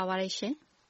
ပါပါရှင်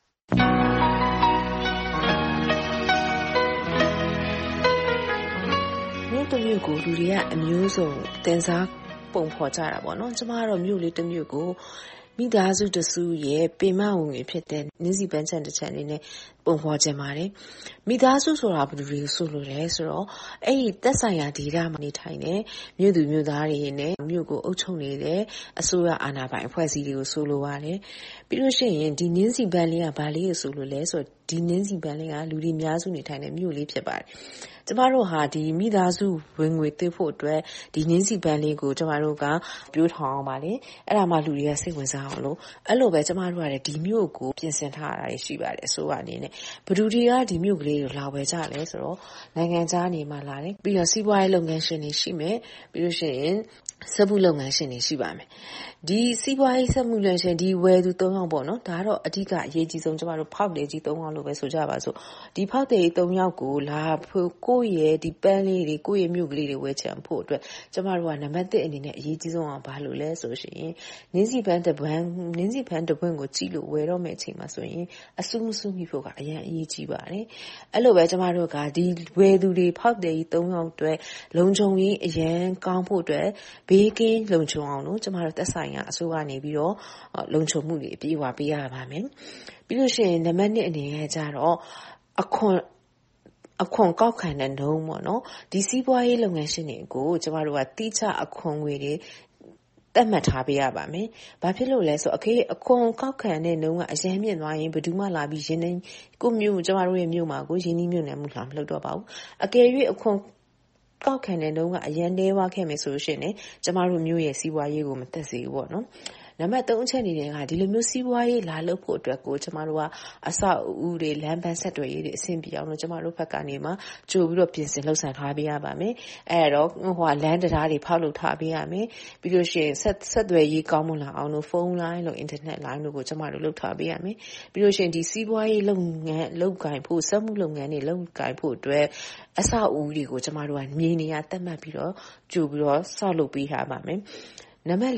မြို့တစ်မြို့ကိုလူတွေကအမျိုးစုံတင်စားပုံဖော်ကြတာပေါ့နော်ကျမကတော့မြို့လေးတစ်မြို့ကိုမိသားစုတစုရဲ့ပင်မဝင်ငွေဖြစ်တဲ့နင်းစီပန်းချန်တစ်ချန်လေးနဲ့ပုံဖော်ခြင်းပါတယ်မိသားစုဆိုတာဘယ်လိုတွေဆိုလို့လဲဆိုတော့အဲ့ဒီသက်ဆိုင်ရာဒေသမှာနေထိုင်တဲ့မြို့သူမြို့သားတွေနဲ့မြို့ကိုအုပ်ချုပ်နေတဲ့အစိုးရအာဏာပိုင်အဖွဲ့အစည်းတွေကိုဆိုလိုပါတယ်ပြီးလို့ရှိရင်ဒီနင်းစီပန်းလေးကဘာလေးကိုဆိုလို့လဲဆိုတော့ဒီနင်းစီပန်းလေးကလူတွေအများစုနေထိုင်တဲ့မြို့လေးဖြစ်ပါတယ်ကျမတို့ဟာဒီမိသားစုဝင်ငွေသွေးဖို့အတွက်ဒီနင်းစီပန်းလေးကိုကျမတို့ကပြိုးထောင်အောင်ပါလေအဲ့ဒါမှလူတွေကစိတ်ဝင်စားအောင်လို့အဲ့လိုပဲကျမတို့ကလည်းဒီမြို့ကိုပြင်ဆင်ထားတာရှိပါတယ်အစိုးရအနေနဲ့ဘယ်သူတွေကဒီမြို့ကလေးကိုလာဝယ်ကြလဲဆိုတော့နိုင်ငံခြားနေမှလာတယ်ပြီးတော့စီးပွားရေးလုပ်ငန်းရှင်တွေရှိမယ်ပြီးလို့ရှိရင်စက်မှုလုပ်ငန်းရှင်တွေရှိပါမယ်ဒီစီးပွားရေးစက်မှုလုပ်ငန်းရှင်ဒီဝယ်သူ၃ယောက်ပေါ့နော်ဒါကတော့အဓိကအရေးကြီးဆုံးကျမတို့ဖောက်တယ်ကြီး၃ယောက်လို့ပဲဆိုကြပါစို့ဒီဖောက်တယ်ကြီး၃ယောက်ကိုလာကိုယ့်ရဲ့ဒီပန်းလေးတွေကိုယ့်ရဲ့မြို့ကလေးတွေဝယ်ချင်ဖို့အတွက်ကျမတို့ကနံပါတ်1အနေနဲ့အရေးကြီးဆုံးအောင်ဘာလို့လဲဆိုရှင်နင်းစီပန်းတစ်ပွင့်ကိုကြည့်လို့ဝယ်တော့မယ့်အချိန်မှာဆိုရင်အဆုမဆုမိဖို့ကအရင်အရေးကြီးပါတယ်အဲ့လိုပဲကျမတို့ကဒီဝယ်သူတွေဖောက်တယ်ကြီး၃ယောက်အတွက်လုံခြုံရေးအရင်ကောင်းဖို့အတွက်ဘေးကင်းလုံခြုံအောင်လို့ကျမတို့သက်ဆိုင်ရာအစိုးရနေပြီးတော့လုံခြုံမှုတွေအပြည့်အဝပေးရပါမယ်ပြီးလို့ရှိရင်နံပါတ်2အနေနဲ့ကျတော့အခွန်ကောက်ခံတဲ့နှုန်းပေါ့နော်ဒီစီးပွားရေးလုပ်ငန်းရှင်တွေကိုကျမတို့ကတိကျအခွန်ငွေတွေတတ်မှတ်ထားပေးရပါမယ်။ဘာဖြစ်လို့လဲဆိုအခွန်ကောက်ခံတဲ့နှုန်းကအရင်မြင့်သွားရင်ဘယ်သူမှလာပြီးရင်းနှီးကိုမျိုးကျမတို့ရဲ့မြို့မှာကိုရင်းနှီးမြှုပ်နှံမှုလာမလုပ်တော့ပါဘူး။အကယ်၍အခွန်ကောက်ခံတဲ့နှုန်းကအရင်နှဲသွားခဲ့မယ်ဆိုလို့ရှိရင်ကျမတို့မြို့ရဲ့စီးပွားရေးကိုမသက်စေဘူးပေါ့နော်။နံပါတ်3အချက်အနေနဲ့ကဒီလိုမျိုးစီးပွားရေးလာလုပ်ဖို့အတွက်ကိုကျမတို့ကအဆောက်အဦတွေလမ်းပန်းဆက်သွယ်ရေးတွေအဆင်ပြေအောင်လို့ကျမတို့ဘက်ကနေမှကြိုပြီးတော့ပြင်ဆင်လှုပ်ဆောင်ထားပေးရပါမယ်အဲ့တော့လမ်းတရားတွေဖောက်လုပ်ထားပေးရမယ်ပြီးလို့ရှိရင်ဆက်သွယ်ရေးကောင်းမွန်လာအောင်လို့ဖုန်းလိုင်းလို့အင်တာနက်လိုင်းတို့ကိုကျမတို့လုပ်ထားပေးရမယ်ပြီးလို့ရှိရင်ဒီစီးပွားရေးလုပ်ငန်းလုပ်ကိုင်ဖို့စက်မှုလုပ်ငန်းတွေလုပ်ကိုင်ဖို့အတွက်အဆောက်အဦတွေကိုကျမတို့ကမြေနေရာသတ်မှတ်ပြီးတော့ကြိုပြီးတော့ဆောက်လုပ်ပေးထားပါမယ်နံပါတ်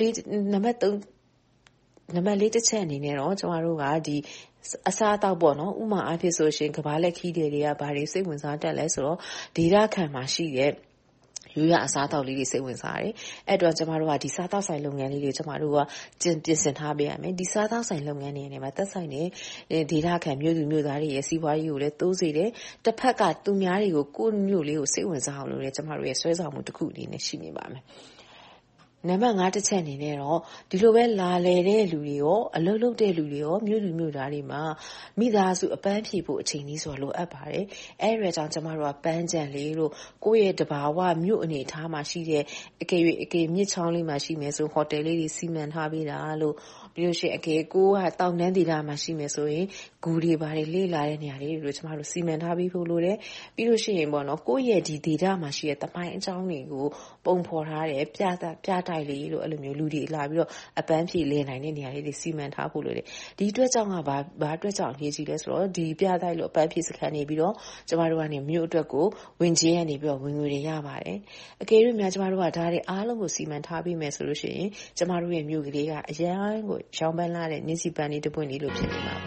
4တစ်ချက်အနေနဲ့တော့ကျမတို့ကဒီအစားအသောက်ပေါ့နော်ဥမာအားဖြင့်ဆိုရှင်ကဘာလက်ခီးတွေကဘာတွေစိတ်ဝင်စားတတ်လဲဆိုတော့ဒေတာခံမှာရှိတဲ့ရိုးရအစားအသောက်လေးတွေစိတ်ဝင်စားတယ်အဲ့တော့ကျမတို့ကဒီစားသောက်ဆိုင်လုပ်ငန်းလေးတွေကျမတို့ကပြင်ဆင်ထားပေးရမယ်ဒီစားသောက်ဆိုင်လုပ်ငန်းတွေနဲ့မှာသက်ဆိုင်တဲ့ဒေတာခံမြို့သူမြို့သားတွေရဲ့စီးပွားရေးကိုလည်းတိုးစေတယ်တစ်ဖက်ကသူများတွေကိုကိုယ့်မြို့လေးကိုစိတ်ဝင်စားအောင်လုပ်တယ်ကျမတို့ရဲ့ဆွဲဆောင်မှုတစ်ခုအနေနဲ့ရှိနေပါမယ်နံပါတ်5တစ်ချက်အနေနဲ့တော့ဒီလိုပဲလာလေတဲ့လူတွေရောအလုပ်လုပ်တဲ့လူတွေရောမြို့လူမြို့သားတွေမှာမိသားစုအပန်းဖြေဖို့အချိန်ကြီးဆိုလိုအပ်ပါတယ်အဲ့ဒီကြောင့်ကျမတို့ကပန်းကြံလေးလို့ကိုယ့်ရဲ့တဘာဝမြို့အနေထားမှာရှိတဲ့အကယ်မြစ်ချောင်းလေးမှာရှိမယ်ဆိုဟိုတယ်လေးတွေစီမံထားပေးတာလို့ပြီးလို့ရှိရင်ကိုကတောင်တန်းဒေသမှာရှိမယ်ဆိုရင်ဂူတွေပါတယ်လေးလာတဲ့နေရာလေးတွေကျမတို့စီမံထားပေးဖို့လိုတယ်ပြီးလို့ရှိရင်ပေါ့နော်ကိုယ့်ရဲ့ဒီဒေသမှာရှိတဲ့တမိုင်းအကြောင်းတွေကိုပုံဖော်ထားတယ်ပြတိုက်လေးလို့အဲ့လိုမျိုးလူတွေလာပြီးတော့အပန်းဖြေလဲနိုင်တဲ့နေရာလေးတွေစီမံထားဖို့လိုတယ်ဒီအတွက်ကြောင့်ကဘာအတွက်ကြောင့်အရေးကြီးလဲဆိုတော့ဒီပြတိုက်လို့အပန်းဖြေစခန်းနေပြီးတော့ကျမတို့ကနေမြို့အတွက်ကိုဝင်ချင်းရနေပြီးတော့ဝင်ငွေတွေရပါတယ်အကယ်၍များကျမတို့ကဒါတွေအားလုံးကိုစီမံထားပေးမယ်ဆိုလို့ရှိရင်ကျမတို့ရဲ့မြို့ကလေးကအရန်ကိုရောင်းပန်းလာတဲ့နင်းစီပန်းလေးတစ်ပွင့်လေးလို့ဖြစ်နေမှာပါ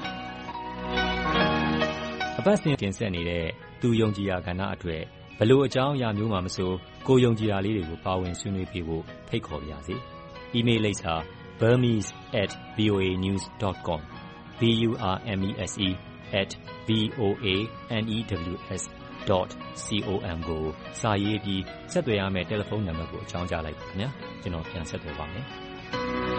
အပတ်စဉ်တင်ဆက်နေတဲ့သူယုံကြည်ရာကဏ္ဍအတွက်ဘလို့အကြောင်းအရာမျိုးမှမဆိုကိုယုံကြည်ရာလေးတွေကိုပါဝင်ဆွေးနွေးပြဖို့ဖိတ်ခေါ်ပါရစေ။ email လိပ်စာ burmese@voanews.com burmese@voanews.com ကိုစာရေးပြီးဆက်သွယ်ရမယ့်တယ်လီဖုန်းနံပါတ်ကိုအကြောင်းကြားလိုက်ပါခင်ဗျာ။ကျွန်တော်ပြန်ဆက်သွယ်ပါမယ်။